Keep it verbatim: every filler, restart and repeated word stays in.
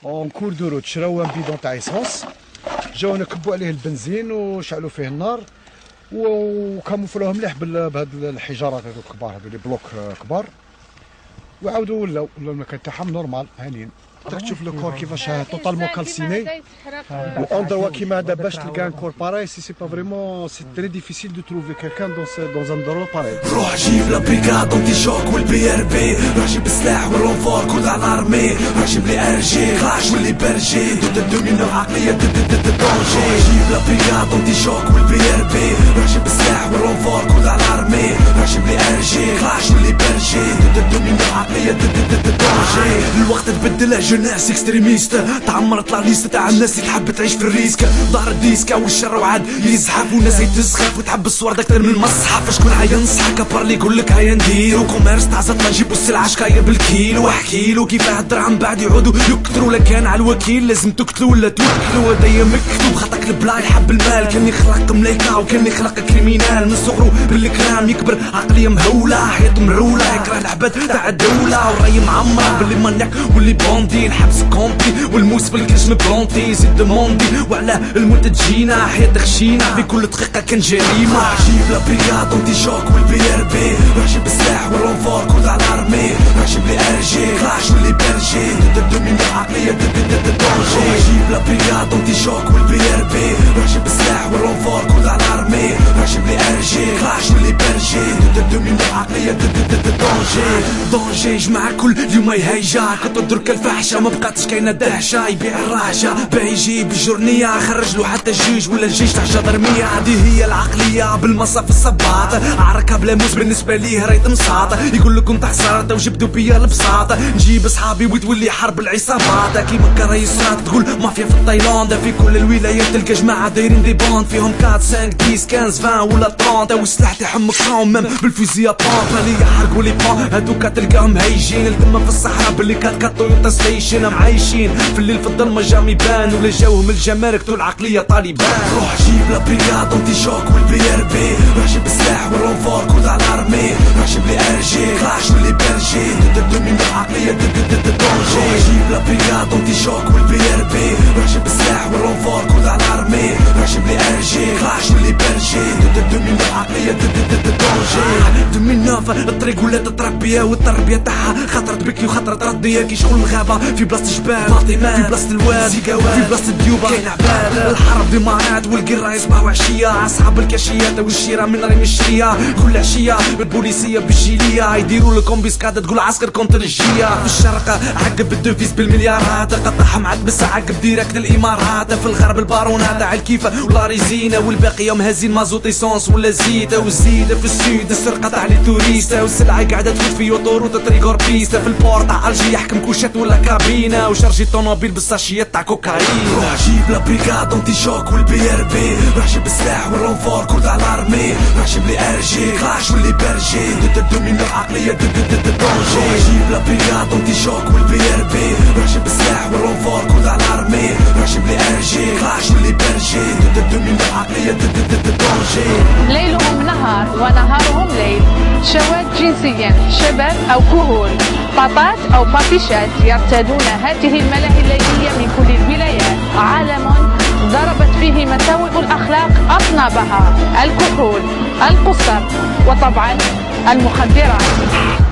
اون كور دو روت شراو ان بيدون تاع ايسونس، جاو نكبوا عليه البنزين وشعلوا فيه النار وكاموفلوه مليح بهاد الحجارات هذو الكبار، هذو لي بلوك كبار، وعاودوا ولاو ولاو المكان تاعهم نورمال هانيين. تقدر تشوف لو كور كيفاش توتالمون كالسيني، واندروا كيما هذا باش تلقى ان كور باراي سي سي با فريمون سي تري ديفيسيل دو تروفي كالكان دون دون ان اندروا باراي. روح جيب لا بريغاد اونتي شوك والبي ار بي، روح جيب السلاح والرونفور كود على الارمي، روح جيب لي ار جي كلاش واللي برجي ضد الدومينو عقليه ضد ضد الدونجي. روح جيب لا بريغاد اونتي شوك والبي ار بي، روح جيب السلاح والرونفور كود على الارمي، روح جيب لي ار جي كلاش واللي برجي ضد الدومينو عقليه ضد ضد الدونجي. الوقت تبدل ناس اكستريميست، تعمرت لا ليست تاع الناس اللي تحب تعيش في الريسك، ظهر الديسكا والشر وعاد يزحف وناس يتسخف وتحب الصور اكثر من المصحف. شكون هينصحك ابار اللي يقول لك هيا نديرو كوميرس تاع زطله نجيبو السلعه شكايه بالكيلو، واحكي له كيفاه الدرهم بعد يعودوا يكثروا. لا كان على الوكيل لازم تقتلوا ولا توكلوا، هدايا مكتوب خطك البلا يحب المال، كان يخلق ملايكه وكان يخلق كريمينال من صغرو بالكلام يكبر عقليه مهوله، حياته مروله يكره العباد تاع الدوله، والراي معمر باللي مانياك واللي بوندي الحبس كونتي والموس بالكرش مبلونتي زيد دوموندي، وعلى الموت تجينا حياتك خشينا في كل دقيقه كان جريمه. جيب لا بريغاد اونتي شوك والبي ار بي، روح جيب السلاح والرونفور كود على الارمي، روح جيب لي ار جي كلاش واللي برجي ضد الدومينو عقليه ضد ضد الدونجي. جيب لا بريغاد اونتي شوك والبي ار بي، روح جيب السلاح والرونفور كود على الارمي، روح جيب لي ار جي كلاش واللي برجي ضد الدومينو عقليه ضد ضد الدونجي. دونجي يجمع كل يوم يهيجا، كتدرك الفحشه ما بقاتش كاينه دهشه، يبيع الرهجه باهي يجيب الجورنيه، خرج له حتى الجيش ولا الجيش تاع جدرميه. هذه هي العقليه بالمصاف الصباط، عركه بلا موس بالنسبه ليه ريت مصاط، يقول لكم تحصرت وجبدوا بيا البساطه، نجيب اصحابي وتولي حرب العصابات كيما كرايسات تقول مافيا في تايلاند، في كل الولايات تلقى جماعه دايرين دي باند فيهم أربعة خمسة عشرة خمسة عشرين ولا ثلاثين، والسلاح تاعهم مكروم ميم بالفوزيه بامب اللي يحرقوا لي بام، هذوك تلقاهم هايجين التما في الصحراء باللي كات كات تويوتا ستيشن، معايشين في الليل في الظلمه جام يبان ولا جاوهم الجمارك طول عقليه طالبان. روح جيب لا بريغاد اونتي شوك والبي ار بي، روح جيب السلاح والرونفور كود على الارمي، روح جيب لي ار جي كلاش واللي برجي ضد الدومينو عقليه ضد ضد الدونجي. روح جيب لا بريغاد اونتي شوك والبي ار بي، روح جيب السلاح والرونفور كود على الارمي، روح جيب لي ار جي كلاش واللي برجي ضد الدومينو عقليه ضد ضد الدونجي. دومينو الطريق ولات تربيه والتربيه تاعها خطرت بكي وخطرت رديه، كي شغل الغابه في بلاصه جبال فاطمه، في بلاصه الواد في بلاصه الديوبه كاين عباد، الحرب ديمارات والقرا يصبحوا عشيه، اصحاب الكاشيات والشيره من ريم الشريه، كل عشيه البوليسيه بالجيليه يديروا لكم بيسكاده تقول عسكر كونتر الجيه، في الشرق عقب الدوفيس بالمليارات، قطعهم عدبس عقب ديريكت الامارات، في الغرب البارونات تاع الكيفه ولا ريزينه، والباقي يوم هازين مازوت ايسونس ولا زيته، والزيده في السود السرقه تاع لي توريستا، والسلعه قاعده تفوت في اوتوروت طريق اوربيستا، في البور تاع الجي يحكم كوشات ولا كابينه، وشارجي طونوبيل بالساشيات تاع كوكايين. روح جيب لا بريغاد اونتي شوك والبي ار بي، روح جيب السلاح والرونفور كود على الارمي، روح جيب لي ار جي كلاش واللي برجي ضد الدومينو عقليه ضد ضد الدونجي. روح جيب لا بريغاد اونتي شوك والبي ار بي، روح جيب السلاح والرونفور كود على الارمي، روح جيب لي ار جي كلاش واللي برجي ضد الدومينو عقليه ضد ضد الدونجي. ليلهم نهار ونهارهم ليل، شواذ جنسيا شباب أو كهول، بابات أو بابيشات يرتادون هذه الملاهي الليلية من كل الولايات، عالم ضربت فيه مساوئ الأخلاق أصنابها، الكحول، القصر، وطبعا المخدرات.